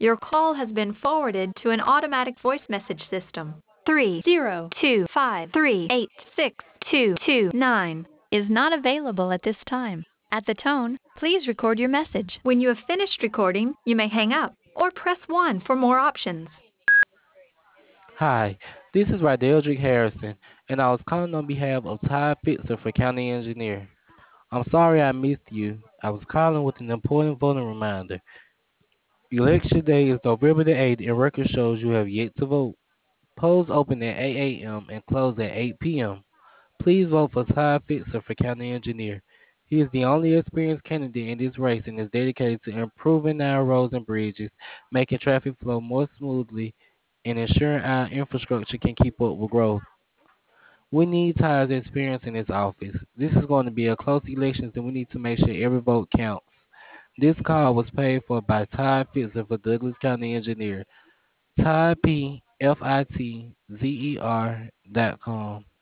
Your call has been forwarded to an automatic voice message system. 30253862229 is not available at this time. At the tone, please record your message. When you have finished recording, you may hang up or press 1 for more options. Hi, this is Rydeldrick Harrison, and I was calling on behalf of Ty Fitzer for County Engineer. I'm sorry I missed you. I was calling with an important voting reminder. Election day is November the 8th, and record shows you have yet to vote. Polls open at 8 a.m. and close at 8 p.m. Please vote for Ty Fitzer for County Engineer. He is the only experienced candidate in this race and is dedicated to improving our roads and bridges, making traffic flow more smoothly, and ensuring our infrastructure can keep up with growth. We need Ty's experience in his office. This is going to be a close election, and we need to make sure every vote counts. This call was paid for by Ty Fitzer for Douglas County Engineer. Ty P F I T Z E R.com.